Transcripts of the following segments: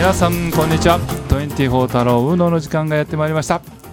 皆さんこんにちは。24太郎ウノの時間がやってまいりました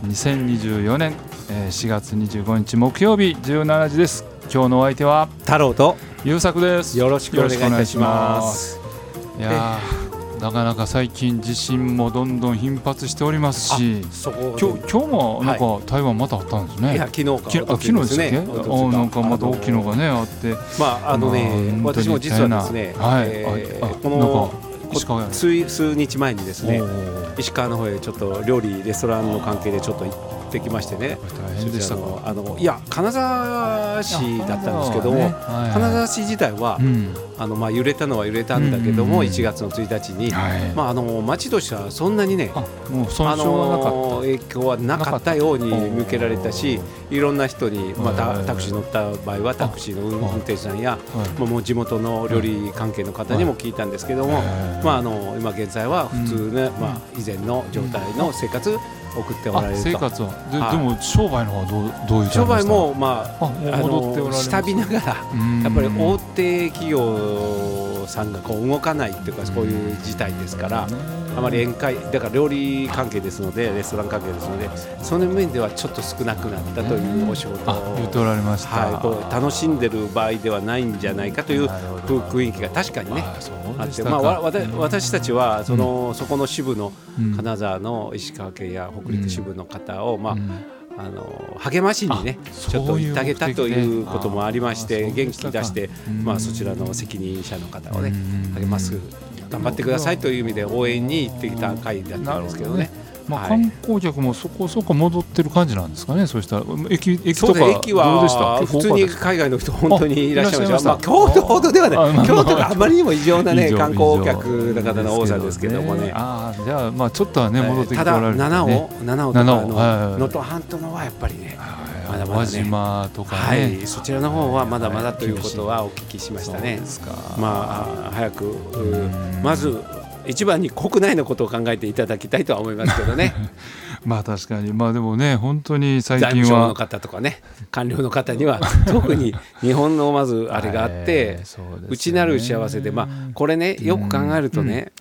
。2024年4月25日木曜日17時です。今日のお相手は太郎と優作です。 よろしくお願いいたします。 いやなかなか最近地震もどんどん頻発しておりますし、今日もなんか台湾またあったんですね。 いや昨日ですね。なんかまた大きいのがねあって、 私も実はですね、この数日前にですね、石川の方へちょっと料理レストランの関係でちょっと行ってきましてね。 大変でしたか。 いや金沢市だったんですけども、金沢市自体は揺れたのは揺れたんだけども、1月の1日に町としてはそんなにね影響はなかったように見受けられたし、いろんな人にタクシー乗った場合はタクシーの運転手さんやもう地元の料理関係の方にも聞いたんですけども、今現在は普通ね以前の状態の生活送っておられると。 生活はでも商売の方はどういう商売も戻っておられます。 下火ながらやっぱり大手企業さんがこう動かないっていうか、そういう事態ですから、あまり宴会だから料理関係ですので、レストラン関係ですので、その面ではちょっと少なくなったというお仕事を言っておられました。 楽しんでる場合ではないんじゃないかという雰囲気が確かにねあって、私たちはそこの支部の金沢の石川県や北陸支部の方を励ましにねちょっと行ってあげたということもありまして、元気出してそちらの責任者の方をね励ます頑張ってくださいという意味で応援に行ってきた会だったんですけどね。 観光客もそこそこ戻ってる感じなんですかね。そうしたら駅とか駅はどうでした？普通に海外の人本当にいらっしゃいました。京都ほどではない。京都があまりにも異常なね観光客の方の多さですけどもね。 じゃあちょっとはね戻ってきておられる。 ただ七尾とか能登半島のはやっぱりねまだまだね、 輪島とかね、 そちらの方はまだまだということはお聞きしましたね。早くまず一番に国内のことを考えていただきたいとは思いますけどね。 確かにでもね本当に最近は財務省の方とかね官僚の方には特に日本のまずあれがあって内なる幸せでこれねよく考えるとね、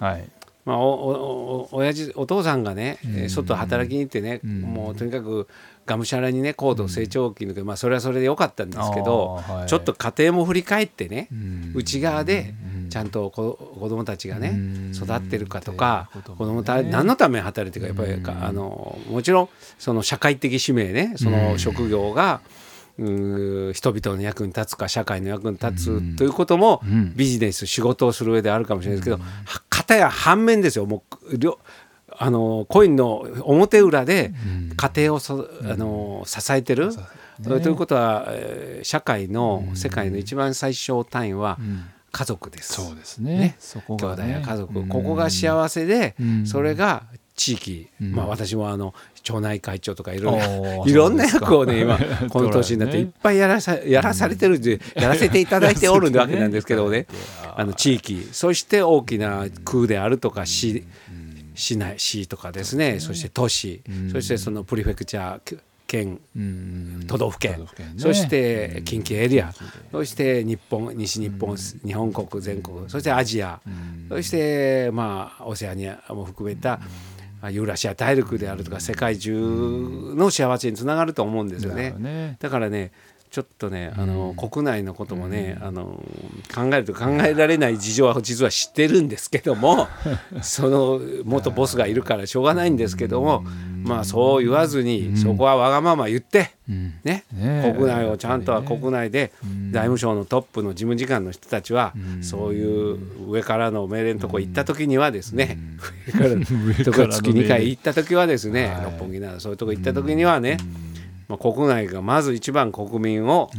お父さんがね外働きに行ってねもうとにかくがむしゃらにね高度成長期のそれはそれで良かったんですけど、ちょっと家庭も振り返ってね内側でちゃんと子どもたちがね育ってるかとか、子どもたち何のために働いてるかやっぱりもちろんその社会的使命ね、その職業が人々の役に立つか社会の役に立つということもビジネス仕事をする上であるかもしれないですけど、片や反面ですよ。もうコインの表裏で家庭を支えてるということは社会の世界の一番最小単位は家族です。 そうですね。 兄弟や家族、ここが幸せでそれが地域、私も町内会長とかいろんな役をね今この年になっていっぱいやらされてるんでやらせていただいておるわけなんですけどね、地域そして大きな区であるとか市とかですね、そして都市、そしてそのプリフェクチャー県、都道府県、そして近畿エリア、そして日本、西日本、日本国全国、そしてアジア、そしてオセアニアも含めたユーラシア大陸であるとか世界中の幸せにつながると思うんですよね。だからねちょっとね国内のこともね考えると考えられない事情は実は知ってるんですけどもその元ボスがいるからしょうがないんですけども、そう言わずにそこはわがまま言ってね、国内をちゃんとは国内で財務省のトップの事務次官の人たちはそういう上からの命令のとこ行った時にはですね、上から月2回行った時はですね、六本木などそういうとこ行った時にはね、国内がまず一番国民を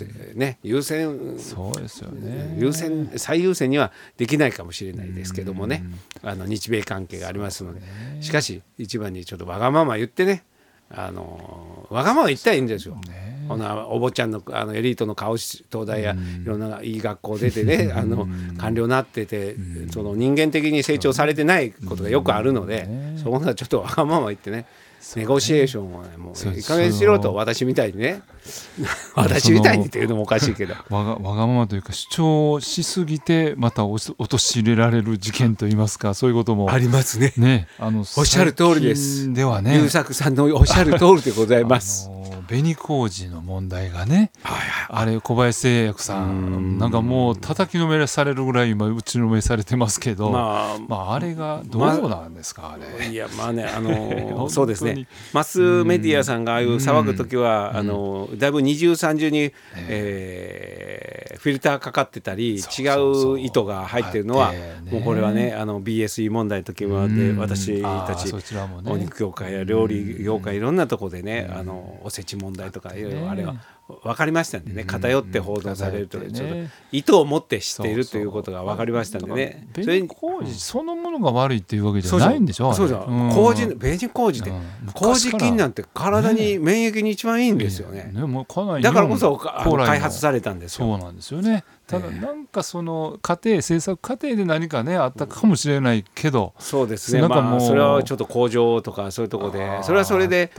そうですよね、 最優先にはできないかもしれないですけどもね、日米関係がありますので、しかし一番にちょっとわがまま言ってね、わがまま言ったらいいんですよ。お坊ちゃんのエリートの顔東大やいろんないい学校出てね官僚になっててその人間的に成長されてないことがよくあるので、そこはちょっとわがまま言ってねネゴシエーションをね、もういい加減にしろと、私みたいにね私みたいにっていうのもおかしいけどわがままというか主張しすぎてまた陥れられる事件といいますか、そういうこともありますね。 おっしゃる通りです。 ではね、 優作さんのおっしゃる通りでございます。 紅麹の問題がね、あれ小林製薬さんなんかもう叩きのめされるぐらい今打ちのめされてますけど、あれがどうなんですか、あれ。 いやまあねそうですね、マスメディアさんがああいう騒ぐときは、だいぶ二重三重に、フィルターかかってたり違う意図が入ってるのは、もうこれはねBSE 問題の時まで私たちお肉業界や料理業界いろんなところでねおせち問題とかいろいろあれは分かりましたんでね、偏って報道されるとちょっと意図を持って知っているということが分かりましたんでね。 紅麹そのものが悪いっていうわけじゃないんでしょ。 そうそう麹紅麹って麹菌なんて体に免疫に一番いいんですよね。だからこそ開発されたんですよ。 そうなんですよね。ただなんかその制作過程で何かねあったかもしれないけど、 そうですね、それはちょっと工場とかそういうところでそれはそれで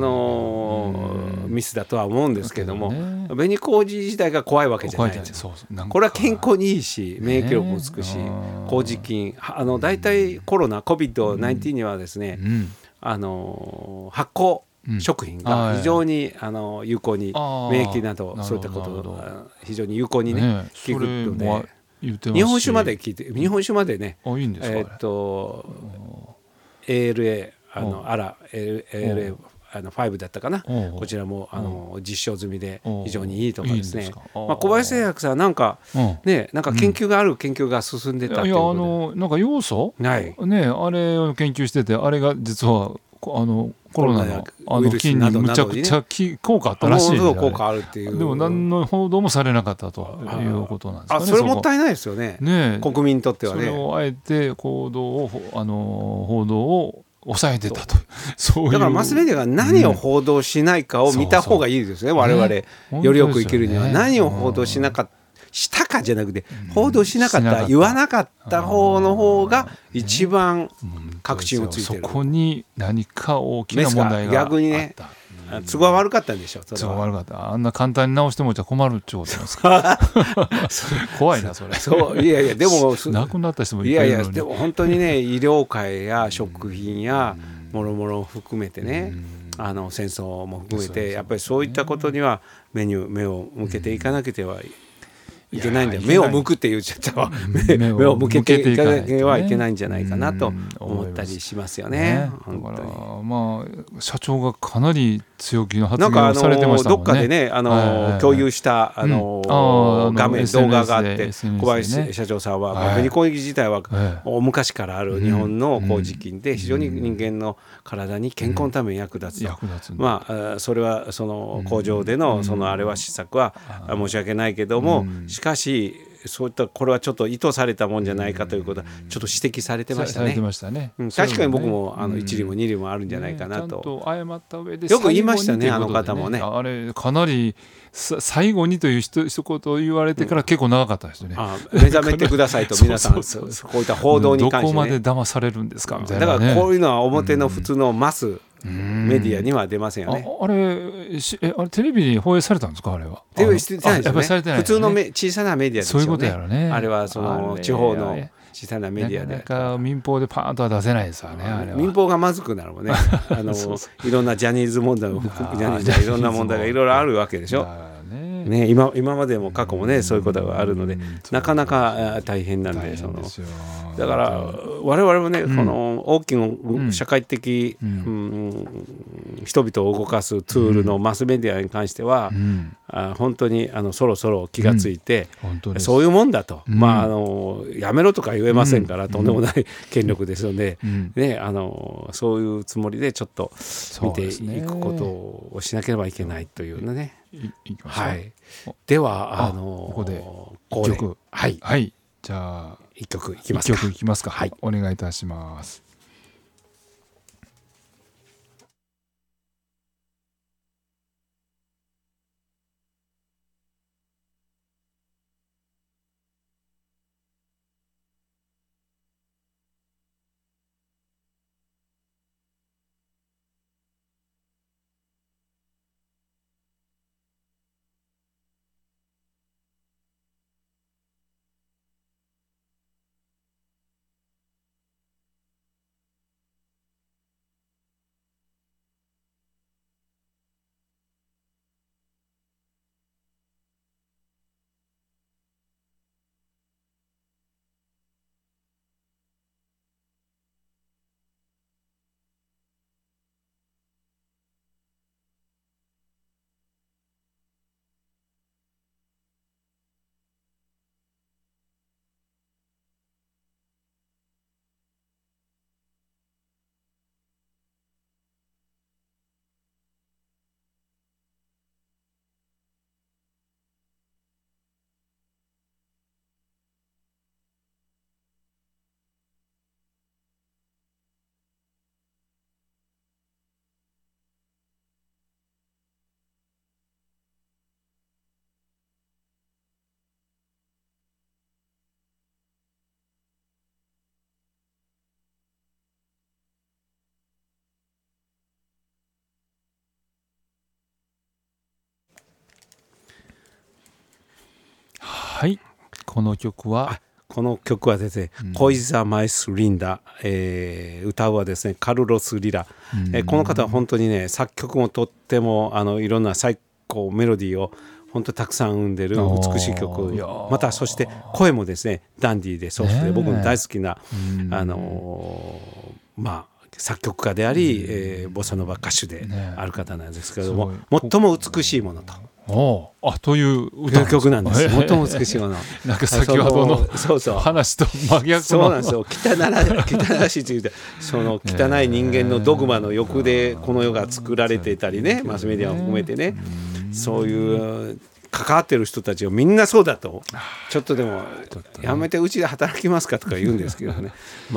ミスだとは思うんですけども、紅麹自体が怖いわけじゃないです。これは健康にいいし免疫力もつくし、麹菌大体コロナ COVID-19 にはですね、発酵食品が非常に有効に免疫などそういったこと非常に有効にね効くので、日本酒まで聞いて日本酒までねALA ALA5 だったかな、こちらも実証済みで非常にいいとかですね。小林製薬さんなんか研究がある研究が進んでたっていうことで、なんか要素ねあれを研究してて、あれが実はコロナの菌にむちゃくちゃ効果あったらしいんで、 効果あるっていう。 でも何の報道もされなかったということなんですかね。 それもったいないですよね、国民にとってはね。 それをあえて報道を抑えてたとそういう。 だからマスメディアが何を報道しないかを見た方がいいですね、我々よりよく生きるには。何を報道したかじゃなくて報道しなかった言わなかった方の方が一番確信をついてる。 そこに何か大きな問題があった。 逆にね都合悪かったんでしょ。 都合悪かった。あんな簡単に直してもじゃ困るってことですか怖いなそれ。 いやいやでも亡くなった人もいっぱいいるのに。 いやいやでも本当にね医療界や食品やもろもろ含めてね戦争も含めてやっぱりそういったことには目を向けていかなければいけないんだよ。目を向くって言っちゃったわ。目を向けていかなければいけないんじゃないかなと思ったりしますよね。 だから社長がかなり強気の発言をされてましたもんね。 どっかでね共有した画面動画があって小林社長さんは紅麹自体は昔からある日本の麹菌で非常に人間の体に健康のために役立つと。それはその工場でのあれは施策は申し訳ないけども、しかしそういったこれはちょっと意図されたもんじゃないかということはちょっと指摘されてましたね。確かに僕も一理も二理もあるんじゃないかなと。 ちゃんと謝った上でよく言いましたね、あの方もね。 あれかなり最後にという一言を言われてから結構長かったですね。 目覚めてくださいと皆さんこういった報道に関してね。 どこまで騙されるんですかみたいなね。 だからこういうのは表の普通のマスメディアには出ませんよね。 あれテレビに放映されたんですか。あれはテレビしてないですよね。普通の小さなメディアですよね。 そういうことやろね。 あれはその地方の小さなメディアでなかなか民放でパーンとは出せないですよね。あれは民放がまずくなるもんねいろんなジャニーズ問題も含めいろんな問題がいろいろあるわけでしょ。ね、今までも過去もねそういうことがあるのでなかなか大変なんでだから我々もね、この大きな社会的、人々を動かすツールのマスメディアに関しては、本当にそろそろ気がついて、そういうもんだと、やめろとか言えませんから、とんでもない権力ですので、ね、そういうつもりでちょっっと見ていくことをしなければいけないというね。はい、ではここで 1曲はい、じゃあ 1曲いきますか。 1曲いきますか。 はい、 お願いいたします。 はい、この曲はですね、コイザ・マイス・リンダ、歌うはですねカルロス・リラ、この方は本当にね作曲もとってもいろんな最高メロディーを本当たくさん生んでる美しい曲、またそして声もですねダンディーでソフトで、僕の大好きな作曲家であり、ボサノバ歌手である方なんですけれども、最も美しいものという歌曲なんです。最も美しいものなんか先ほどの話と真逆のそうなんですよ。汚らしいというその汚い人間のドグマの欲でこの世が作られていたりね、マスメディアを含めてね、そういう関わってる人たちをみんなそうだと、ちょっとでもやめてうちで働きますかとか言うんですけどね。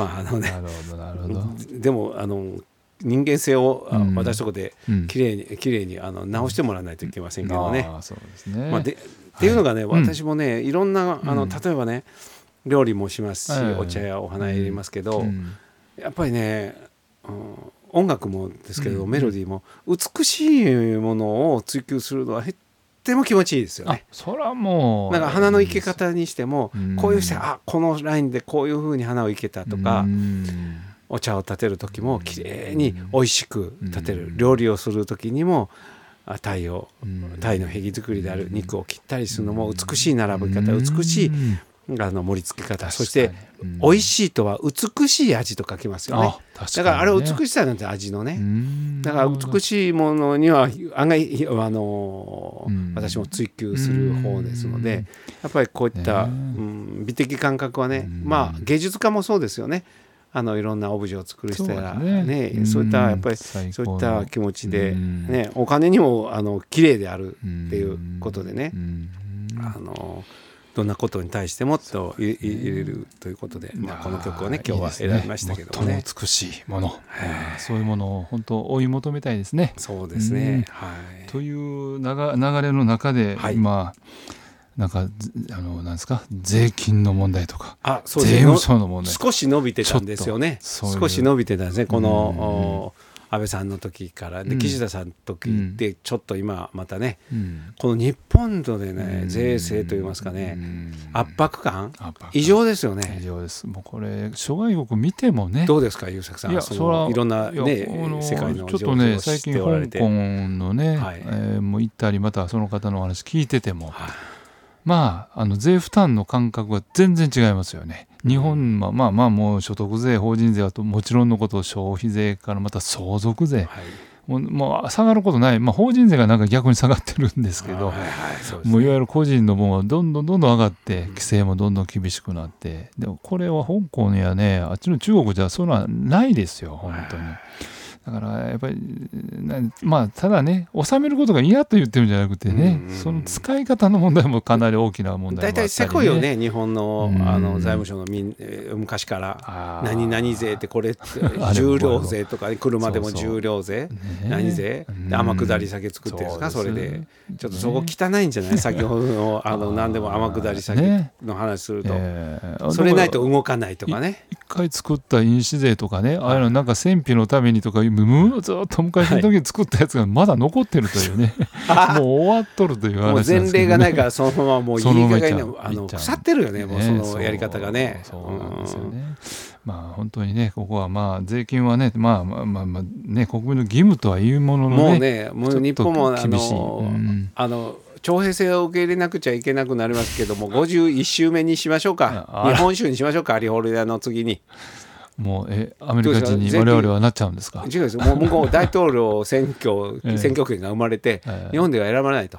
でも人間性を私とこできれいに直してもらわないといけませんけどね。っていうのがね、私もねいろんな例えばね料理もしますし、お茶やお花入れますけど、やっぱりね、音楽もですけどメロディーも美しいものを追求するのはとても気持ちいいですよね。 それはもうなんか花の生け方にしても、こういうしてこのラインでこういう風に花を生けたとか、お茶を立てる時もきれいに美味しく立てる、料理をする時にも鯛のへ作りである肉を切ったりするのも美しい並べ方、美しい盛り付け方、そして美味しいとは美しい味と書きますよね。だからあれ美しさなんて味のね、だから美しいものには案外私も追求する方ですので、やっぱりこういった美的感覚はね、芸術家もそうですよね。いろんなオブジェを作る人やね、そういったやっぱりそういった気持ちでね、お金にも綺麗であるっていうことでね、どんなことに対してもと入れるということで、この曲をね今日は選びましたけどもね。 最も美しいもの、そういうものを本当追い求めたいですね。 そうですね。 という流れの中で今なんかなんですか、税金の問題とか税務署の問題少し伸びてたんですよね。少し伸びてたんですね。この安倍さんの時からで、岸田さんの時でちょっと今またね、この日本とでね、税制といいますかね、圧迫感異常ですよね。 異常です。もうこれ諸外国見てもね。 どうですか優作さん。いろんなね世界のちょっとね最近香港のねもう行ったり、またその方のお話聞いてても、税負担の感覚が全然違いますよね。日本はもう所得税、法人税はもちろんのこと、消費税からまた相続税、もう下がることない、法人税がなんか逆に下がってるんですけど、もういわゆる個人の分はどんどん上がって、規制もどんどん厳しくなって、でもこれは香港やね、あっちの中国じゃそういうのはないですよ本当に。だからやっぱりただね、納めることが嫌と言ってるんじゃなくてね、その使い方の問題もかなり大きな問題もあったりね。大体せこいよね、日本の財務省の昔から何々税ってこれ重量税とか、車でも重量税何税天下り酒作ってるんですか。それでちょっとそこ汚いんじゃない。先ほどの何でも天下り酒の話すると、それないと動かないとかね。 一回作った印紙税とかね、ああいうのなんか戦費のためにとかずっと昔の時に作ったやつがまだ残ってるというね、もう終わっとるという話なんですけどね。 もう前例がないからそのままもういい加減腐ってるよね、もうそのやり方がね。 そうなんですよね。本当にね、ここは税金はね、ね、国民の義務とはいうもののね、 もう日本も徴兵制を受け入れなくちゃいけなくなりますけども、51週目にしましょうか。日本州にしましょうか、カリフォルニアの次に。 もうアメリカ人に我々はなっちゃうんですか。 違うです。もう向こう大統領選挙権が生まれて、日本では選ばないと。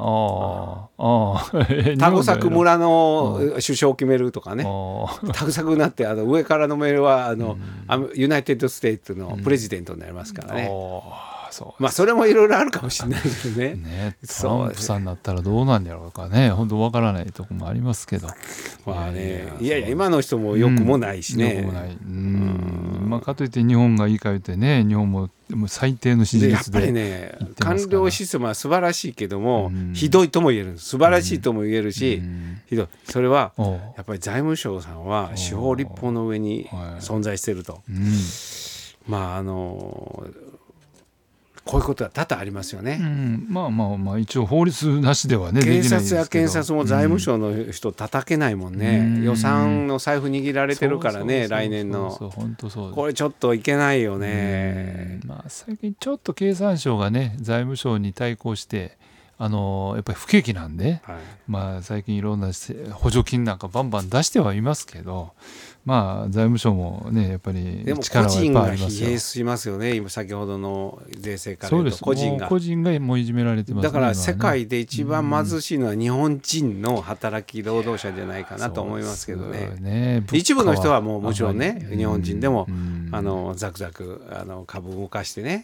タゴサク村の首相を決めるとかね。タゴサクになって上からのメールはユナイテッド・ステイツのプレジデントになりますからね。それもいろいろあるかもしれないけどね。 トランプさんになったらどうなんだろうかね、本当わからないところもありますけど、 いや今の人もよくもないしね。 かといって日本がいいか言ってね、日本も最低の支持率でやっぱりね、官僚システムは素晴らしいけども、ひどいとも言える、素晴らしいとも言えるし、ひどい。それはやっぱり財務省さんは司法立法の上に存在していると。 こういうことは多々ありますよね。 まあ一応法律なしではね警察や検察も財務省の人叩けないもんね、予算の財布握られてるからね、来年の。 本当そうです。 これちょっといけないよね。 最近ちょっと経産省がね財務省に対抗してやっぱり不景気なんで、最近いろんな補助金なんかバンバン出してはいますけど、財務省もねやっぱり力はやっぱありますよ。でも個人が疲弊しますよね。 今先ほどの税制から言うと個人がもういじめられてますね。 だから世界で一番貧しいのは日本人の働き労働者じゃないかなと思いますけどね。一部の人はもちろんね日本人でもザクザク株動かしてね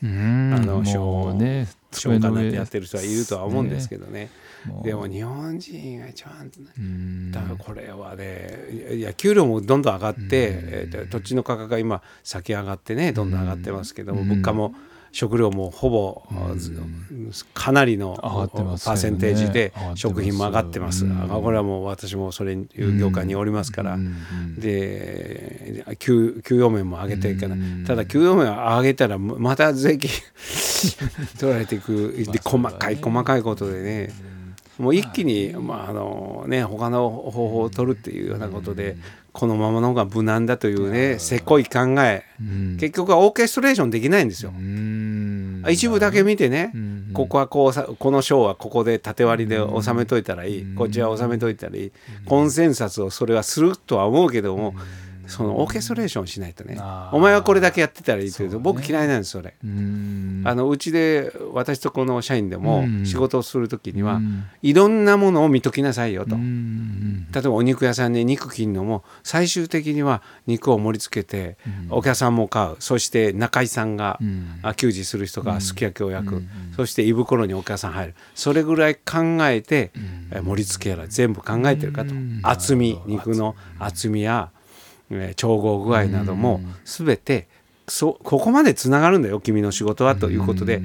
消化なんてやってる人はいるとは思うんですけどね。でも日本人が一番だからこれはね、いや給料もどんどん上がって、土地の価格が今先上がってねどんどん上がってますけども、物価も食料もほぼかなりのパーセンテージで食品も上がってます。これはもう私もそれいう業界におりますから、で給与面も上げていかない。ただ給与面を上げたらまた税金取られていくで細かいことでね、もう一気に他の方法を取るっていうようなことでこのままの方が無難だというねせこい考え、結局はオーケストレーションできないんですよ。一部だけ見てね、ここはこの章はここで縦割りで収めといたらいい、こっちは収めといたらいい、コンセンサスをそれはするとは思うけども、そのオーケストレーションしないとね、お前はこれだけやってたらいいというと、僕嫌いなんですそれ。うちで私とこの社員でも仕事をするときにはいろんなものを見ときなさいよと。例えばお肉屋さんで肉切るのも最終的には肉を盛り付けてお客さんも買う、そして中井さんが給仕する人がすき焼きを焼く、そして胃袋にお客さん入る、それぐらい考えて盛り付けやら全部考えてるかと。厚み、肉の厚みや調合具合なども全てここまでつながるんだよ君の仕事はということで、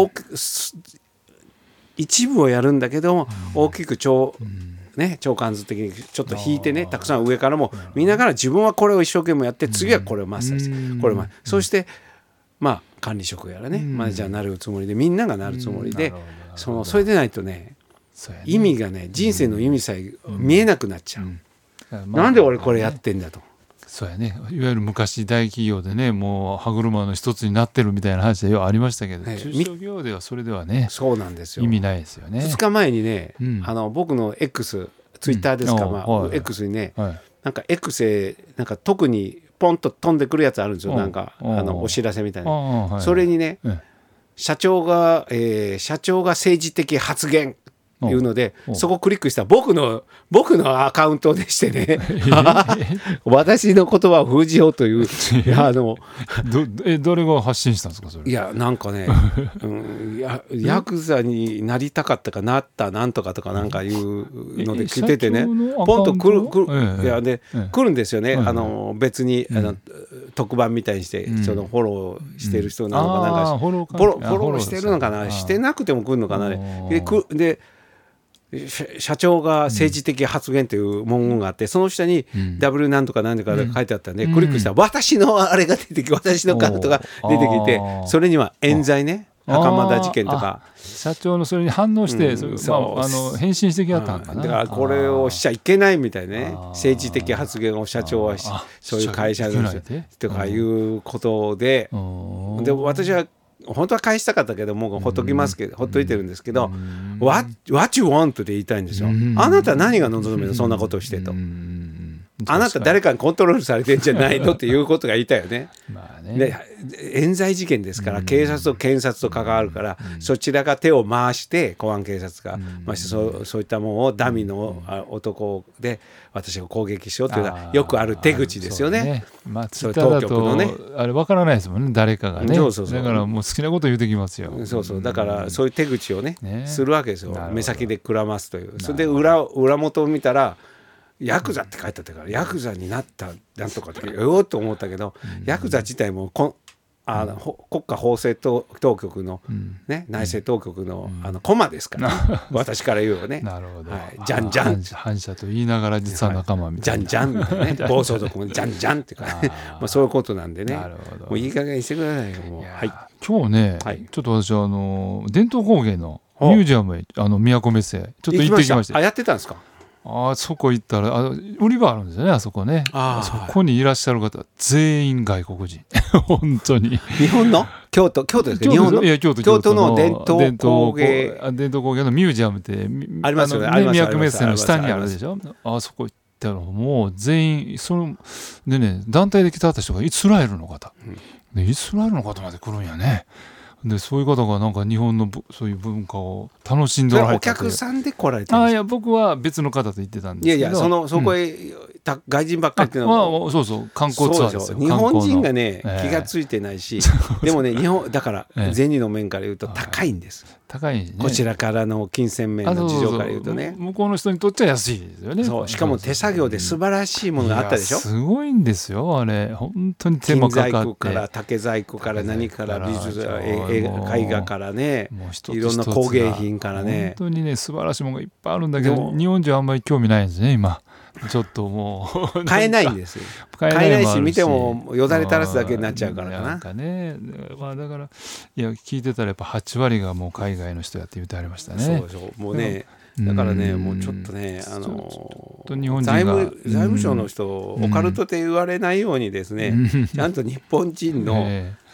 一部をやるんだけども大きく長関図的にちょっと引いてね、たくさん上からも見ながら自分はこれを一生懸命やって次はこれをマスターしてこれをそして管理職やらねマネージャーになるつもりでみんながなるつもりで、それでないとね意味がね人生の意味さえ見えなくなっちゃう。なんで俺これやってんだと。 そうやね、いわゆる昔大企業でねもう歯車の一つになってるみたいな話でようありましたけど、中小企業ではそれではねそうなんですよ、 意味ないですよね。 2日前にね、僕の X ツイッターですか、X にね、なんか X へなんか特にポンと飛んでくるやつあるんですよ、なんかお知らせみたいな、それにね、社長が政治的発言いうのでそこをクリックしたら僕のアカウントでしてね私の言葉を封じようという誰が発信したんですかそれ。 いやなんかね、ヤクザになりたかったかなったなんとかとかなんかいうので聞いててね、ポンと来るんですよね。別に特番みたいにしてそのフォローしてる人なのかなんかフォローしてるのかなしてなくても来るのかなで社長が政治的発言という文言があってその下に W なんとかなんとか書いてあったんでクリックしたら私のあれが出てきて私のカードが出てきてそれには冤罪ね袴田事件とか社長のそれに反応して返信してきやったんかな。 だからこれをしちゃいけないみたいなね政治的発言を社長はそういう会社ですとかいうことで私は本当は返したかったけどもうほっときますけどほっといてるんですけど What you want で言いたいんですよ。あなた何が望むのそんなことをしてと。あなた誰かにコントロールされてんじゃないのっていうことが言いたいよね。で冤罪事件ですから警察と検察と関わるからそちらが手を回して公安警察がそういったものをダミーの男で私が攻撃しようというのはよくある手口ですよね。 そう当局のねあれ分からないですもんね誰かがね。だからもう好きなこと言うてきますよ。 だからそういう手口をねするわけですよ。目先でくらますという。それで裏元を見たらヤクザって書いてあったからヤクザになったなんとかってよと思ったけどヤクザ自体も国家法制当局の、内政当局の、駒ですから私から言うよね。なるほど、じゃんじゃん反社と言いながら実は仲間みたいなじゃんじゃんみたいなね暴走族もじゃんじゃんっていうかそういうことなんでねもういい加減にしてくださいよもう。はい。 今日ね、はい、ちょっと私は伝統工芸のミュージアムへ宮古メッセちょっと行ってきました。 やってたんですか。 そこ行ったら売り場あるんですよね、あそこね。そこにいらっしゃる方全員外国人本当に。 日本の京都ですか。日本の京都の伝統工芸のミュージアムってありますよね。 宮古メッセの下にあるでしょ。あそこ行ったらもう全員でね、団体で来た人がイスラエルの方、でイスラエルの方まで来るんやね。でそういう方がなんか日本のそういう文化を楽しんでおられた。 お客さんで来られてるんですか。 いや僕は別の方と行ってたんですけど。 いやそこへ、外人ばっかりっていうのはそう観光ツアーですよ。 日本人がね、気がついてないしでもね日本だから銭の面から言うと高いんです。 高いね。 こちらからの金銭面の事情から言うとね、 向こうの人にとっちゃ安いですよね。 そうしかも手作業で素晴らしいものがあったでしょ。 すごいんですよあれ。本当に手間かかって、 金細工から竹細工から何から美術絵画からね、いろんな工芸品からね、 本当にね素晴らしいものがいっぱいあるんだけど日本人はあんまり興味ないんですね今。ちょっともう買えないんですよ。買えないし見てもよだれ垂らすだけになっちゃうからかな。 なんかね、だから聞いてたらやっぱ8割がもう海外の人やって言ってありましたね。 そうもうね、だからねもうちょっとね日本人が財務省の人オカルトって言われないようにですね、ちゃんと日本人の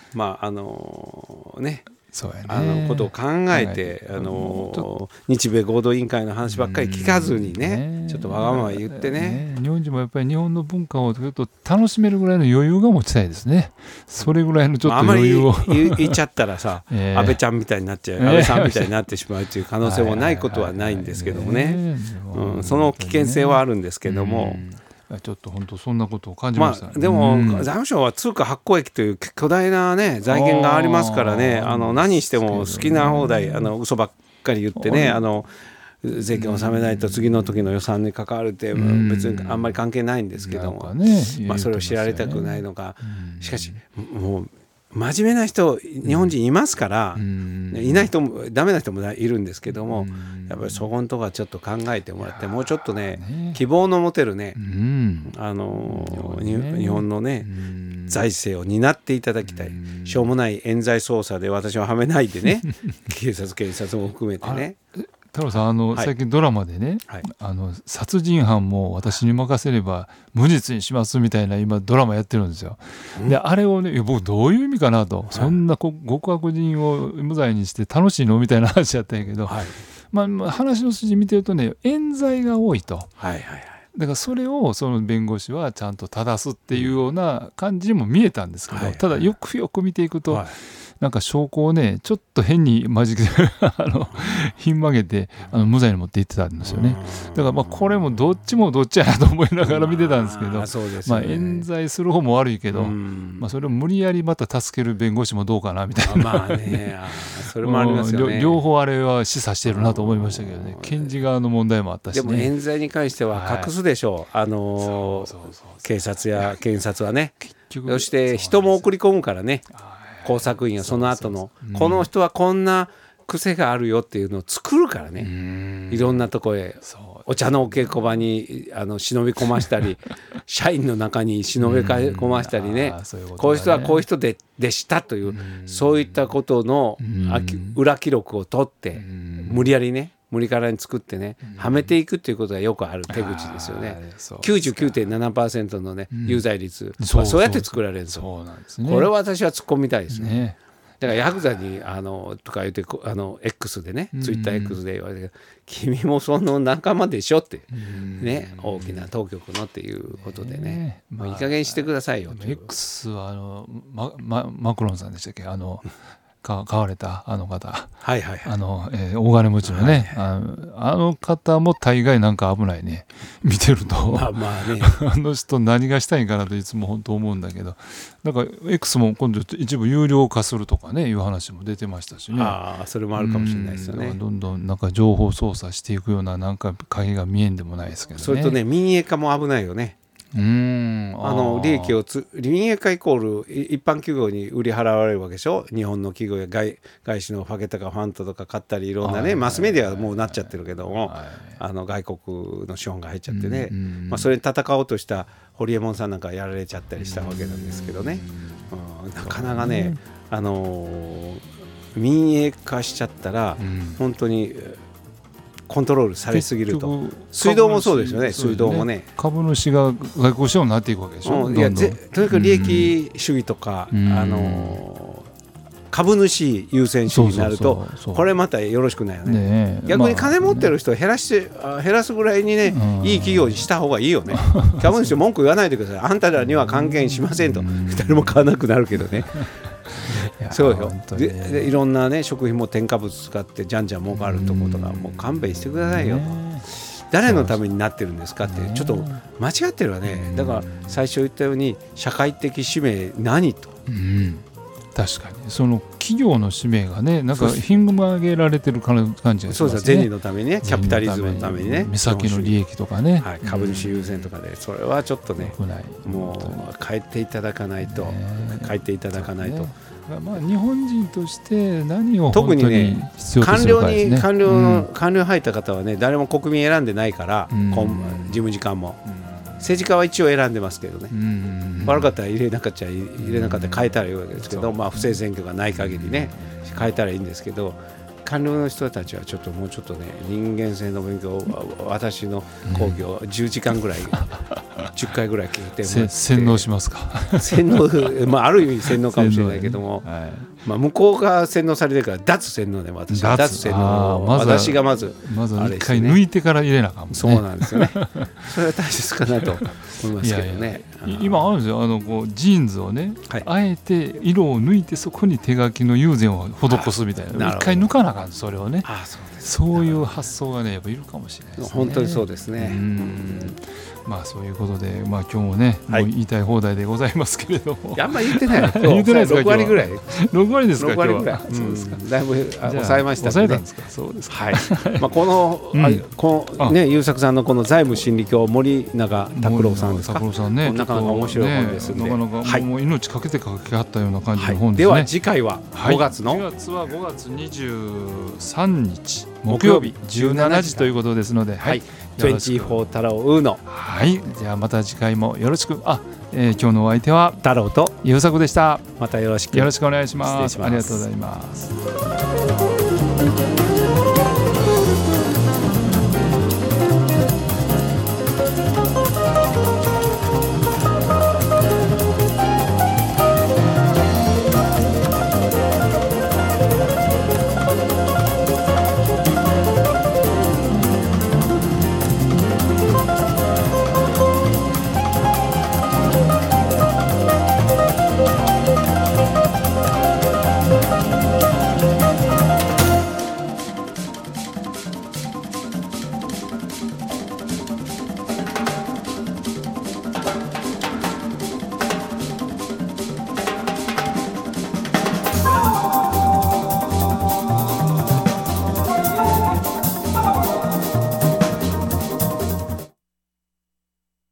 ねそうやね、 ことを考えて、日米合同委員会の話ばっかり聞かずにね、ちょっとわがまま言ってね、 日本人もやっぱり日本の文化をちょっと楽しめるぐらいの余裕が持ちたいですね。それぐらいのちょっと余裕をあまり言っちゃったらさ、安倍ちゃんみたいになっちゃう、安倍さんみたいになってしまうという可能性もないことはないんですけどもね、その危険性はあるんですけども、 ちょっと本当そんなことを感じました。 でも、財務省は通貨発行益という巨大なね財源がありますからね、何しても好きな放題嘘ばっかり言ってね、税金を納めないと次の時の予算に関わるって別にあんまり関係ないんですけども、それを知られたくないのか。しかしもう真面目な人日本人いますから、いない人もダメな人もいるんですけども、やっぱりそこのとこはちょっと考えてもらって、もうちょっとね希望の持てるね、日本のね財政を担っていただきたい。しょうもない冤罪捜査で私ははめないでね警察も含めてね。 太郎さん最近ドラマでね、殺人犯も私に任せれば無実にしますみたいな今ドラマやってるんですよ。であれをね僕どういう意味かなと、そんな極悪人を無罪にして楽しいのみたいな話やったんやけど、話の筋見てるとね冤罪が多いと。だからそれをその弁護士はちゃんと正すっていうような感じにも見えたんですけど、ただよくよく見ていくと、なんか証拠をねちょっと変にひん曲げて無罪に持っていってたんですよね。だからこれもどっちもどっちやなと思いながら見てたんですけど、冤罪する方も悪いけど、それを無理やりまた助ける弁護士もどうかなみたいな、 それもありますよね。 両方あれは示唆してるなと思いましたけどね。検事側の問題もあったしね。 でも冤罪に関しては隠すでしょう、警察や検察はね。そして人も送り込むからね、工作員はその後のこの人はこんな癖があるよっていうのを作るからね、いろんなとこへお茶のお稽古場に忍び込ましたり社員の中に忍び込ましたりね、こういう人はこういう人でしたという、そういったことの裏記録を取って無理やりね無理からに作ってねはめていくっていうことがよくある手口ですよね。99.7% のね有罪率はそうやって作られるんですよ。これは私は突っ込みたいですね。だからヤクザにとか言ってX でねツイッター X で言われて、君もその仲間でしょってね、大きな当局のっていうことでね、いい加減してくださいよ。 X はマクロンさんでしたっけ、買われた方、大金持ちのね、方も大概なんか危ないね見てると、あの人何がしたいんかなといつも本当思うんだけど、なんか X も今度一部有料化するとかねいう話も出てましたしね。 それもあるかもしれないですよね。 どんどんなんか情報操作していくようななんか影が見えんでもないですけどね。 それとね民営化も危ないよね。利益を民営化イコール一般企業に売り払われるわけでしょ。日本の企業や外資のファゲとかファントとか買ったりいろんなねマスメディアはもうなっちゃってるけども、外国の資本が入っちゃってね、それに戦おうとしたホリエモンさんなんかやられちゃったりしたわけなんですけどね、なかなかね民営化しちゃったら、本当にコントロールされすぎると。水道もそうですよね。水道もね、 株主が外交者になっていくわけでしょ。 いや、とにかく利益主義とか、株主優先主義になると、これまたよろしくないよね。逆に金持ってる人を減らすぐらいにね、いい企業にした方がいいよね。株主文句言わないでください。あんたらには還元しませんと、誰も買わなくなるけどね。そうよ。でいろんなね、食品も添加物使ってじゃんじゃん儲かるとことか、もう勘弁してくださいよ。誰のためになってるんですかって、ちょっと間違ってるわね。だから最初言ったように、社会的使命何と。 確かにその企業の使命がね、なんかひんぐまげられてる感じがしますね。 そうです、銭のためにね、キャピタリズムのためにね、 目先の利益とかね、 株主優先とかで、それはちょっとね、もう変えていただかないと、変えていただかないと。 まあ、日本人として何を本当に必要とするかですね。 官僚入った方はね、誰も国民選んでないから、事務次官も。政治家は一応選んでますけどね、悪かったら入れなかったら変えたらいいわけですけど、不正選挙がない限りね、変えたらいいんですけど、官僚の人たちはちょっともうちょっとね、人間性の勉強を、私の講義を10時間ぐらい10回ぐらい聞いて洗脳しますか。 洗脳、ある意味洗脳かもしれないけども、向こうが洗脳されてるから脱洗脳で、私は脱洗脳を私がまず一回抜いてから入れなあかんもんね。 そうなんですよね。それは大切かなと思いますけどね。 今あるんですよ、こうジーンズをね、あえて色を抜いてそこに手書きの友禅を施すみたいな、一回抜かなあかん、それをね。そういう発想がね、やっぱいるかもしれないですね。 本当にそうですね。 そういうことで、今日もね、もう言いたい放題でございますけれども、 あんまり言ってない。 言ってないですか。 6割ぐらい。 6割ですか。 6割ぐらい。そうですか。だいぶ抑えましたね。 抑えたんですか。そうですか。 この優作さんのこの財務心理教、森永拓郎さんですか。 拓郎さんね、 なかなか面白い本ですので、 なかなかもう命かけて書きはったような感じの本ですね。 では次回は5月の 5月23日木曜日17時ということですので、 24太郎ウーノ。 じゃあまた次回もよろしく。今日のお相手は太郎と優作でした。 またよろしくお願いします。ありがとうございます。